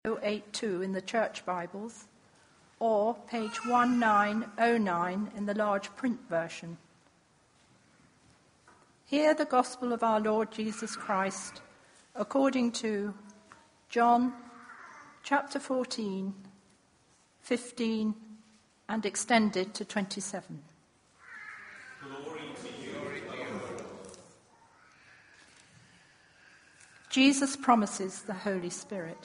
082 in the Church Bibles, or page 1909 in the large print version. Hear the gospel of our Lord Jesus Christ according to John chapter 14, 15, and extended to 27. Glory to you, Lord. Jesus promises the Holy Spirit.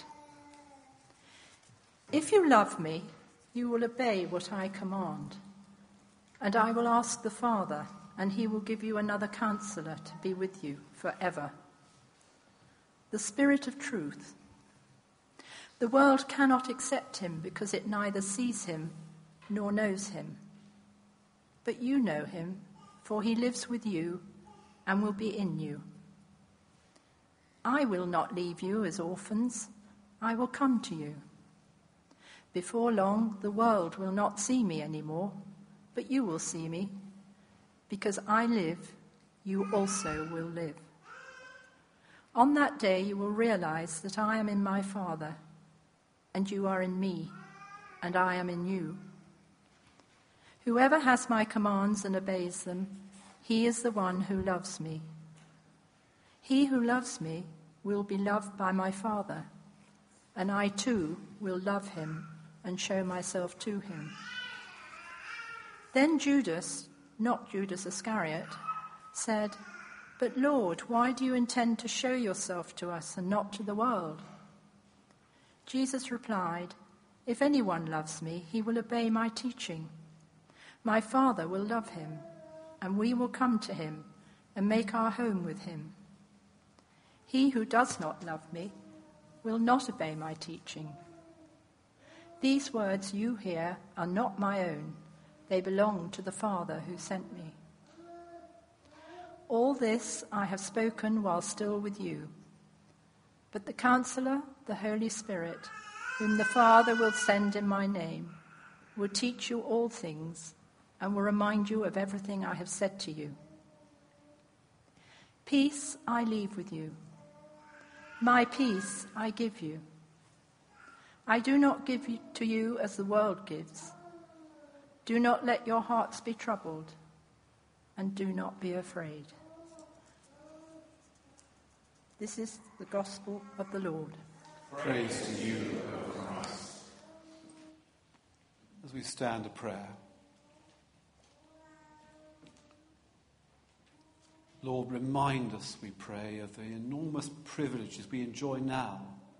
If you love me, you will obey what I command. And I will ask the Father, and he will give you another counselor to be with you forever. The Spirit of truth. The world cannot accept him because it neither sees him nor knows him. But you know him, for he lives with you and will be in you. I will not leave you as orphans. I will come to you. Before long, the world will not see me anymore, but you will see me. Because I live, you also will live. On that day, you will realize that I am in my Father, and you are in me, and I am in you. Whoever has my commands and obeys them, he is the one who loves me. He who loves me will be loved by my Father, and I too will love him and show myself to him. Then Judas, not Judas Iscariot, said, "But Lord, why do you intend to show yourself to us and not to the world?" Jesus replied, "If anyone loves me, he will obey my teaching. My Father will love him, and we will come to him and make our home with him. He who does not love me will not obey my teaching. These words you hear are not my own. They belong to the Father who sent me. All this I have spoken while still with you. But the Counselor, the Holy Spirit, whom the Father will send in my name, will teach you all things and will remind you of everything I have said to you. Peace I leave with you. My peace I give you. I do not give to you as the world gives. Do not let your hearts be troubled, and do not be afraid." This is the gospel of the Lord. Praise to you, O Christ. As we stand to prayer, Lord, remind us, we pray, of the enormous privileges we enjoy now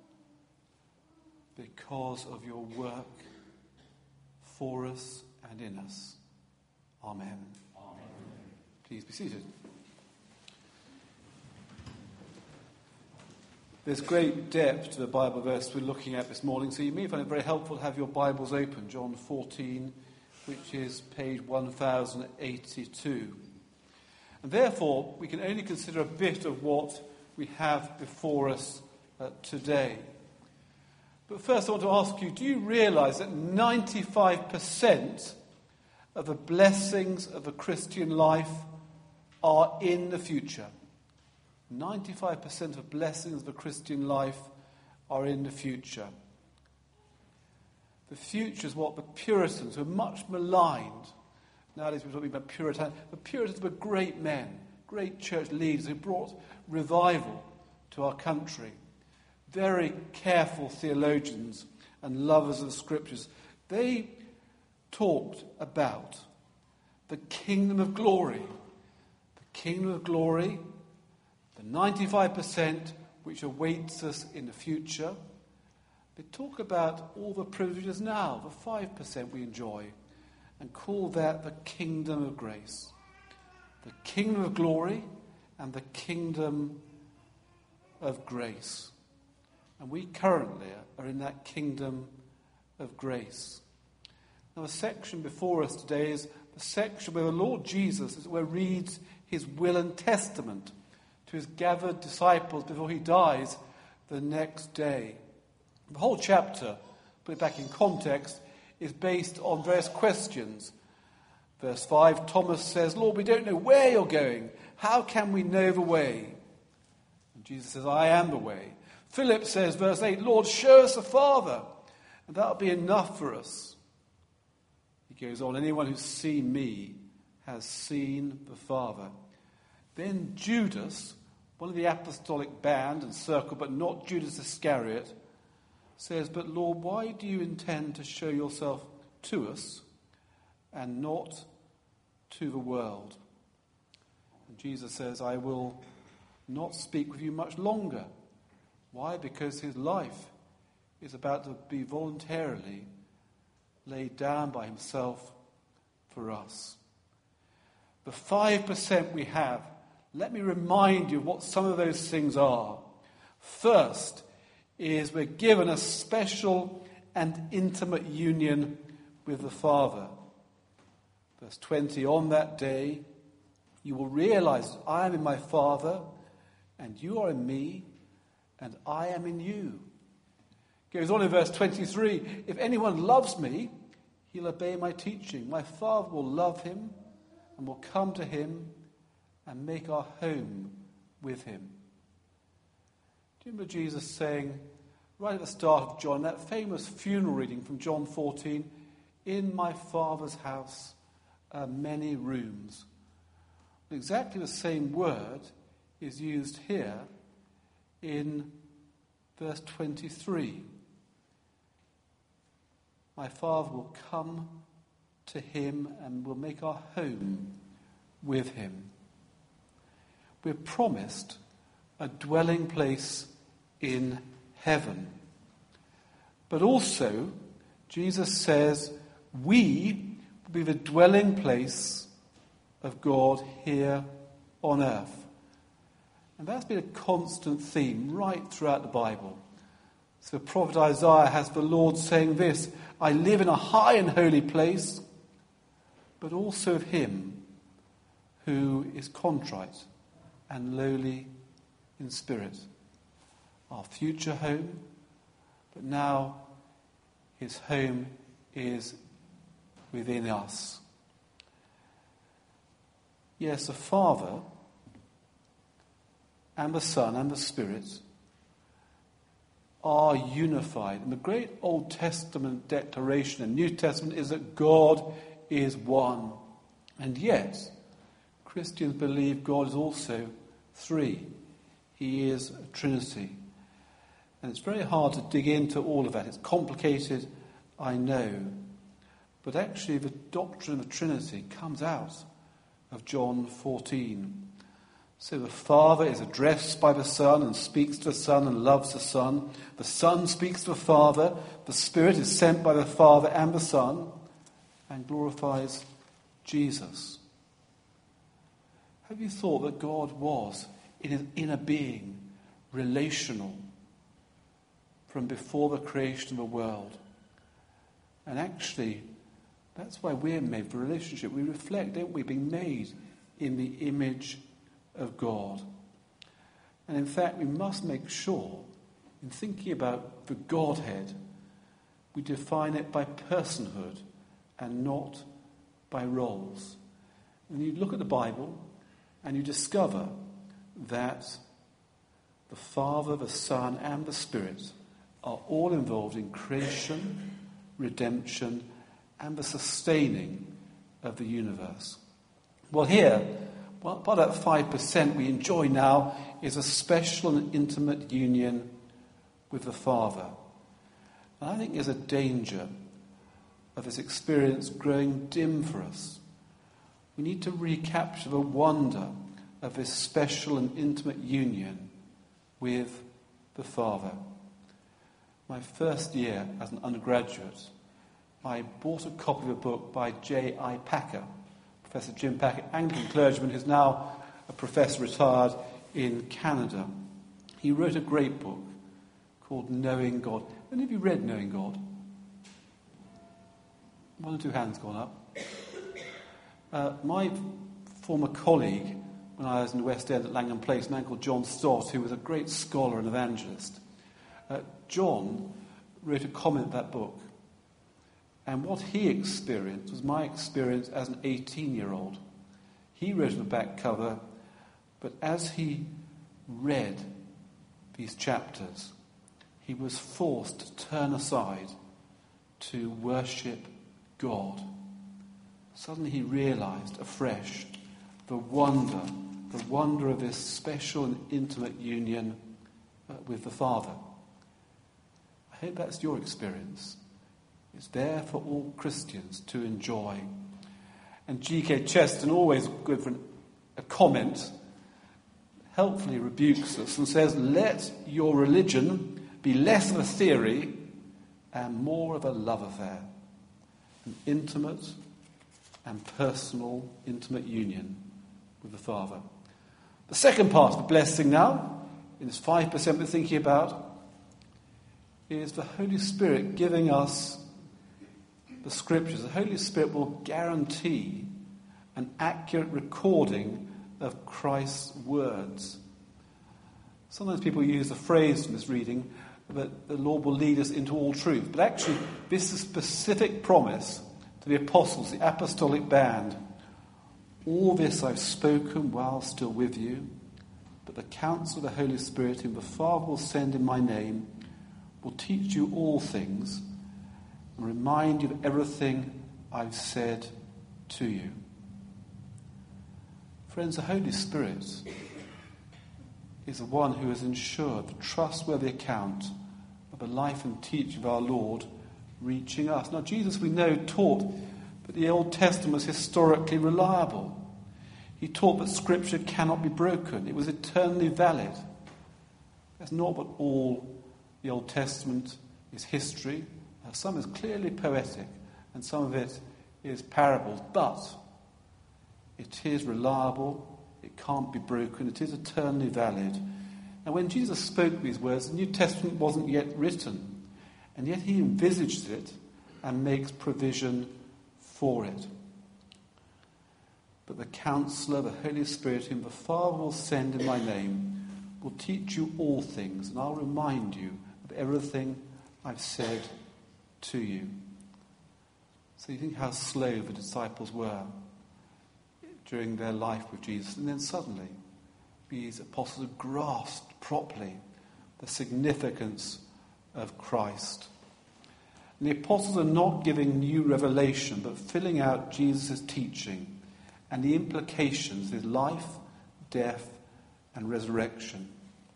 because of your work for us and in us. Amen. Amen. Please be seated. There's great depth to the Bible verse we're looking at this morning, so you may find it very helpful to have your Bibles open. John 14, which is page 1082. And therefore, we can only consider a bit of what we have before us today. But first I want to ask you, do you realize that 95% of the blessings of the Christian life are in the future? 95% of blessings of the Christian life are in the future. The future is what the Puritans, who are much maligned, nowadays we're talking about Puritans, the Puritans were great men, great church leaders who brought revival to our country. Very careful theologians and lovers of the Scriptures. They talked about the kingdom of glory. The kingdom of glory, the 95% which awaits us in the future. They talk about all the privileges now, the 5% we enjoy, and call that the kingdom of grace. The kingdom of glory and the kingdom of grace. And we currently are in that kingdom of grace. Now, the section before us today is the section where the Lord Jesus, where reads his will and testament to his gathered disciples before he dies the next day. The whole chapter, put it back in context, is based on various questions. Verse 5, Thomas says, "Lord, we don't know where you're going. How can we know the way?" And Jesus says, "I am the way." Philip says, verse 8, Lord, show us the Father, and that'll be enough for us. He goes on, anyone who's seen me has seen the Father. Then Judas, one of the apostolic band and circle, but not Judas Iscariot, says, but Lord, why do you intend to show yourself to us and not to the world? And Jesus says, I will not speak with you much longer. Why? Because his life is about to be voluntarily laid down by himself for us. The 5% we have, let me remind you what some of those things are. First is we're given a special and intimate union with the Father. Verse 20, on that day you will realize that I am in my Father, and you are in me, and I am in you. Goes on in verse 23, if anyone loves me, he'll obey my teaching. My Father will love him and will come to him and make our home with him. Do you remember Jesus saying, right at the start of John, that famous funeral reading from John 14, in my Father's house are many rooms. Exactly the same word is used here in verse 23. My Father will come to him and will make our home with him. We're promised a dwelling place in heaven. But also, Jesus says, we will be the dwelling place of God here on earth. And that's been a constant theme right throughout the Bible. So the prophet Isaiah has the Lord saying this, I live in a high and holy place, but also of him who is contrite and lowly in spirit. Our future home, but now his home is within us. Yes, the Father and the Son and the Spirit are unified. And the great Old Testament declaration and New Testament is that God is one. And yet, Christians believe God is also three. He is a Trinity. And it's very hard to dig into all of that. It's complicated, I know. But actually the doctrine of the Trinity comes out of John 14. So the Father is addressed by the Son and speaks to the Son and loves the Son. The Son speaks to the Father. The Spirit is sent by the Father and the Son and glorifies Jesus. Have you thought that God was, in his inner being, relational from before the creation of the world? And actually, that's why we're made for relationship. We reflect, don't we, being made in the image of God. And in fact, we must make sure, in thinking about the Godhead, we define it by personhood and not by roles. And you look at the Bible and you discover that the Father, the Son, and the Spirit are all involved in creation, redemption, and the sustaining of the universe. Well, here, part of that 5% we enjoy now is a special and intimate union with the Father. And I think there's a danger of this experience growing dim for us. We need to recapture the wonder of this special and intimate union with the Father. My first year as an undergraduate, I bought a copy of a book by J.I. Packer, Professor Jim Packer, Anglican clergyman who's now a professor retired in Canada. He wrote a great book called Knowing God. Any of you read Knowing God? One or two hands gone up. My former colleague, when I was in the West End at Langham Place, a man called John Stott, who was a great scholar and evangelist, John wrote a comment in that book. And what he experienced was my experience as an 18-year-old. He wrote on the back cover, but as he read these chapters, he was forced to turn aside to worship God. Suddenly he realized afresh the wonder of this special and intimate union with the Father. I hope that's your experience. It's there for all Christians to enjoy. And G.K. Chesterton, always good for a comment, helpfully rebukes us and says, let your religion be less of a theory and more of a love affair. An intimate and personal, intimate union with the Father. The second part of the blessing now, in this 5% we're thinking about, is the Holy Spirit giving us the Scriptures. The Holy Spirit will guarantee an accurate recording of Christ's words. Sometimes people use the phrase in this reading that the Lord will lead us into all truth. But actually, this is a specific promise to the apostles, the apostolic band. All this I've spoken while still with you, but the counsel of the Holy Spirit whom the Father will send in my name will teach you all things and remind you of everything I've said to you. Friends, the Holy Spirit is the one who has ensured the trustworthy account of the life and teaching of our Lord reaching us. Now, Jesus, we know, taught that the Old Testament was historically reliable. He taught that Scripture cannot be broken. It was eternally valid. That's not what all the Old Testament is history. Some is clearly poetic, and some of it is parables. But it is reliable. It can't be broken. It is eternally valid. And when Jesus spoke these words, the New Testament wasn't yet written. And yet he envisaged it and makes provision for it. But the Counselor, the Holy Spirit, whom the Father will send in my name, will teach you all things, and I'll remind you of everything I've said to you. So you think how slow the disciples were during their life with Jesus. And then suddenly, these apostles have grasped properly the significance of Christ. And the apostles are not giving new revelation, but filling out Jesus' teaching and the implications of his life, death, and resurrection.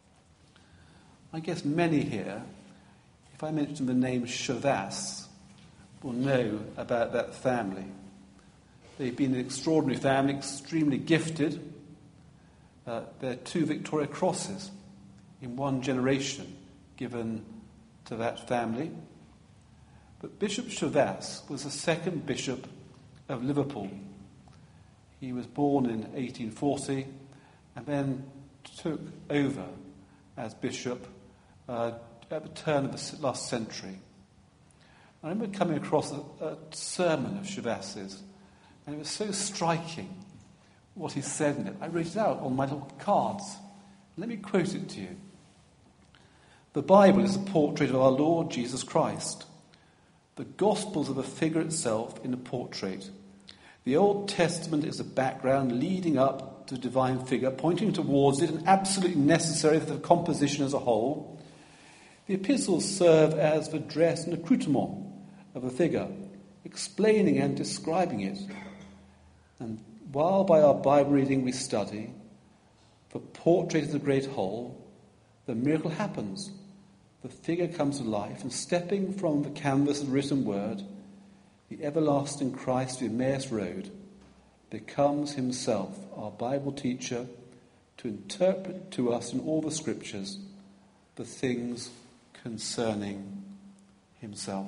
I guess many here, if I mention the name Shavas, will know about that family. They've been an extraordinary family, extremely gifted. There are 2 Victoria Crosses in one generation given to that family. But Bishop Shavas was the second bishop of Liverpool. He was born in 1840 and then took over as bishop at the turn of the last century. I remember coming across a sermon of Shavas's, and it was so striking what he said in it. I wrote it out on my little cards. Let me quote it to you. The Bible is a portrait of our Lord Jesus Christ. The Gospels are the figure itself in a portrait. The Old Testament is a background leading up to the divine figure, pointing towards it and absolutely necessary for the composition as a whole. The epistles serve as the dress and accoutrement of the figure, explaining and describing it. And while by our Bible reading we study, the portrait is the great whole, the miracle happens. The figure comes to life, and stepping from the canvas of the written word, the everlasting Christ of the Emmaus Road becomes himself our Bible teacher to interpret to us in all the Scriptures the things concerning himself.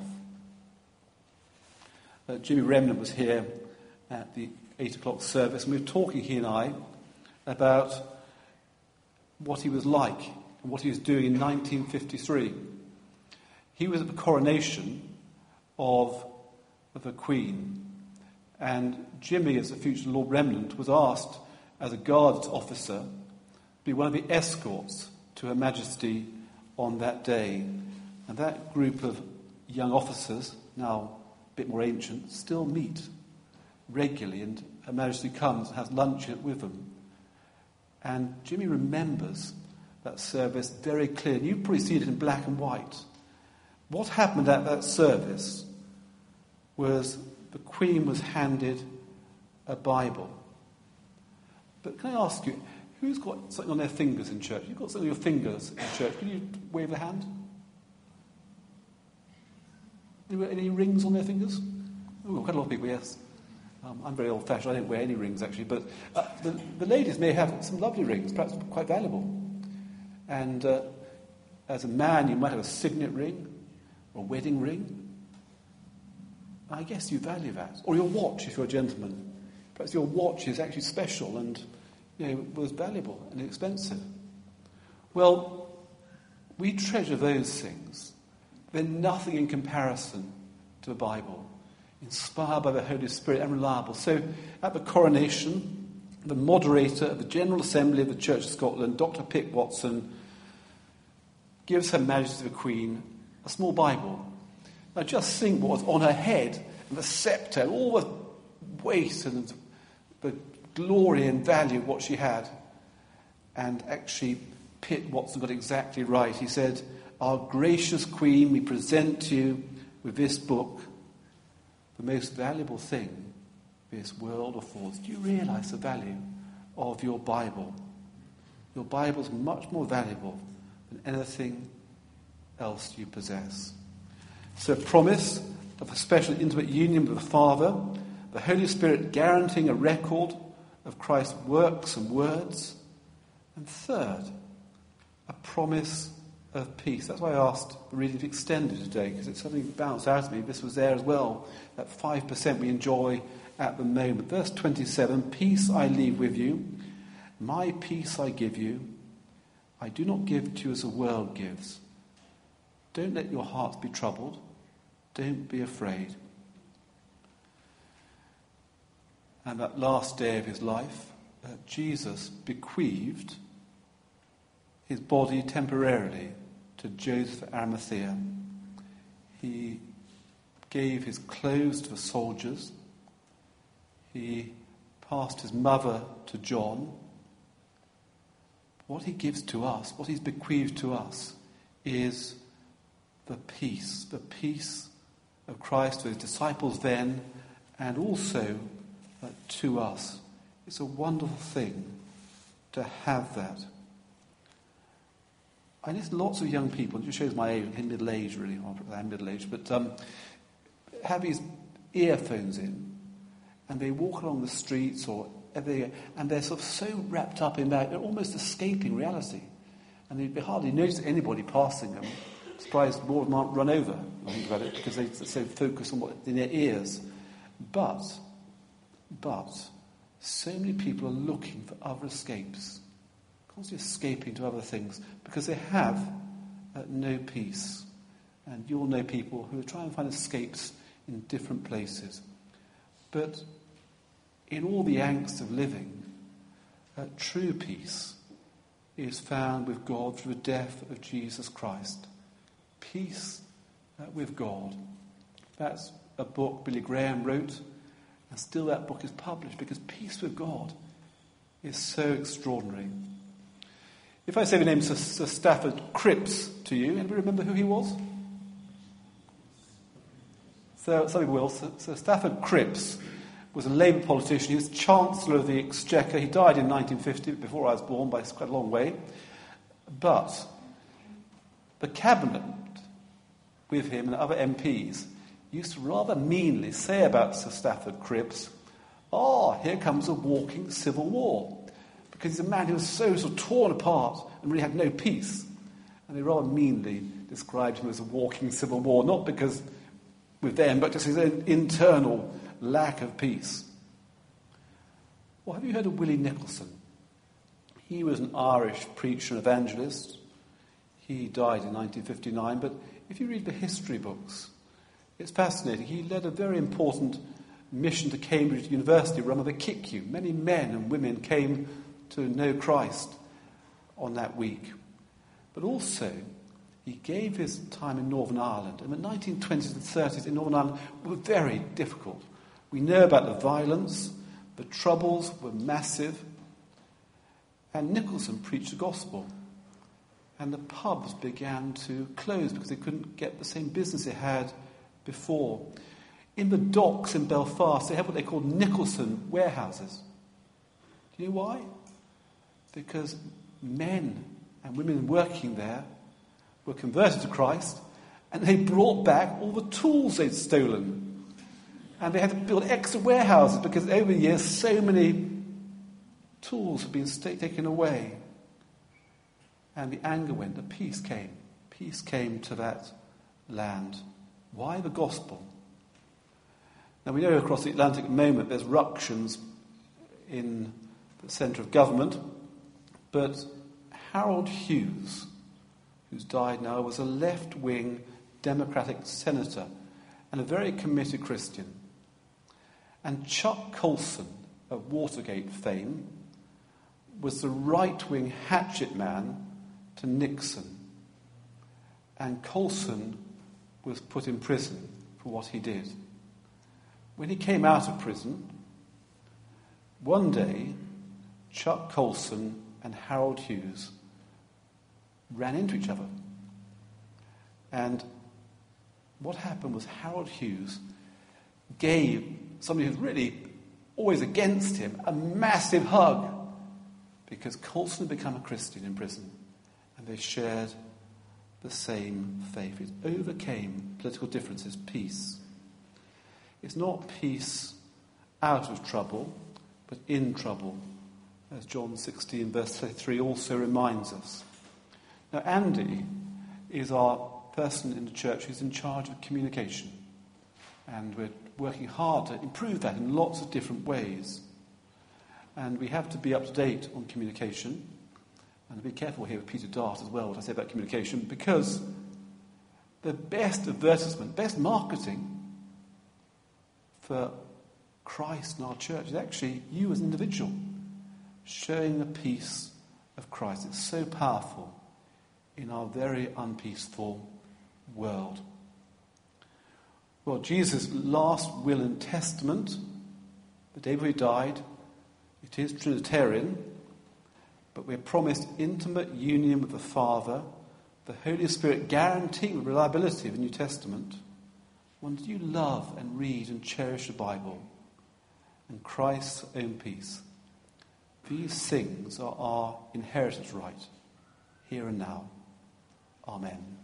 Jimmy Remnant was here at the 8 o'clock service, and we were talking, he and I, about what he was like and what he was doing in 1953. He was at the coronation of the Queen, and Jimmy, as a future Lord Remnant, was asked as a guards officer to be one of the escorts to Her Majesty on that day. And that group of young officers, now a bit more ancient, still meet regularly, and Her Majesty comes and has lunch with them. And Jimmy remembers that service very clear. And you've probably seen it in black and white. What happened at that service was the Queen was handed a Bible. But can I ask you, who's got something on their fingers in church? You've got something on your fingers in church. Can you wave a hand? Any rings on their fingers? Oh, quite a lot of people, yes. I'm very old-fashioned. I don't wear any rings, actually. But the ladies may have some lovely rings, perhaps quite valuable. And as a man, you might have a signet ring or a wedding ring. I guess you value that. Or your watch, if you're a gentleman. Perhaps your watch is actually special and was valuable and expensive. Well, we treasure those things. They're nothing in comparison to the Bible, inspired by the Holy Spirit and reliable. So at the coronation, the moderator of the General Assembly of the Church of Scotland, Dr. Pick Watson, gives Her Majesty the Queen a small Bible. Now just think what was on her head, and the sceptre, and all the weight and the glory and value of what she had. And actually, Pitt Watson got exactly right. He said, "Our gracious Queen, we present to you with this book the most valuable thing this world affords." Do you realise the value of your Bible? Your Bible is much more valuable than anything else you possess. So a promise of a special intimate union with the Father, the Holy Spirit guaranteeing a record of Christ's works and words. And third, a promise of peace. That's why I asked the reading to be extended today, because it's something that bounced out of me. This was there as well, that 5% we enjoy at the moment. Verse 27, "Peace I leave with you, my peace I give you. I do not give to you as the world gives. Don't let your hearts be troubled. Don't be afraid." And that last day of his life, Jesus bequeathed his body temporarily to Joseph of Arimathea. He gave his clothes to the soldiers. He passed his mother to John. What he gives to us, what he's bequeathed to us, is the peace of Christ to his disciples then, and also to us. It's a wonderful thing to have that. I know lots of young people, it just shows my age, I'm middle age really, I'm middle aged, but have these earphones in, and they walk along the streets and they're sort of so wrapped up in that, they're almost escaping reality. And they hardly notice anybody passing them. Surprised more of them aren't run over, when I think about it, because they're so focused on what's in their ears. But, so many people are looking for other escapes, constantly escaping to other things, because they have no peace. And you'll know people who are trying to find escapes in different places. But in all the angst of living, true peace is found with God through the death of Jesus Christ. Peace with God. That's a book Billy Graham wrote, and still that book is published, because peace with God is so extraordinary. If I say the name Sir Stafford Cripps to you, anybody remember who he was? So some people will. Sir Stafford Cripps was a Labour politician. He was Chancellor of the Exchequer. He died in 1950, before I was born, by quite a long way. But the cabinet, with him and other MPs, used to rather meanly say about Sir Stafford Cripps, here comes a walking civil war. Because he's a man who was so sort of torn apart and really had no peace. And they rather meanly described him as a walking civil war, not because with them, but just his own internal lack of peace. Well, have you heard of Willie Nicholson? He was an Irish preacher and evangelist. He died in 1959, but if you read the history books, it's fascinating. He led a very important mission to Cambridge University run by the KICU. Many men and women came to know Christ on that week. But also, he gave his time in Northern Ireland. And the 1920s and 30s in Northern Ireland were very difficult. We know about the violence, the troubles were massive. And Nicholson preached the gospel. and the pubs began to close because they couldn't get the same business they had before. In the docks in Belfast, they have what they call Nicholson warehouses. Do you know why? Because men and women working there were converted to Christ, and they brought back all the tools they'd stolen. And they had to build extra warehouses because over the years so many tools had been taken away. And the anger went, the peace came. Peace came to that land. Why the gospel? Now we know across the Atlantic at the moment there's ructions in the centre of government, but Harold Hughes, who's died now, was a left-wing Democratic senator and a very committed Christian. And Chuck Colson, of Watergate fame, was the right-wing hatchet man to Nixon. And Colson was put in prison for what he did. When he came out of prison, one day, Chuck Colson and Harold Hughes ran into each other. And what happened was Harold Hughes gave somebody who's really always against him a massive hug because Colson had become a Christian in prison and they shared the same faith. It overcame political differences, peace. It's not peace out of trouble, but in trouble, as John 16 verse 3 also reminds us. Now, Andy is our person in the church who's in charge of communication. And we're working hard to improve that in lots of different ways. And we have to be up to date on communication. And be careful here with Peter Dart as well, what I say about communication, because the best advertisement, best marketing for Christ in our church is actually you as an individual, showing the peace of Christ. It's so powerful in our very unpeaceful world. Well, Jesus' last will and testament, the day before he died, it is Trinitarian, but we're promised intimate union with the Father, the Holy Spirit guaranteeing the reliability of the New Testament. When do you love and read and cherish the Bible and Christ's own peace? These things are our inheritance right, here and now. Amen.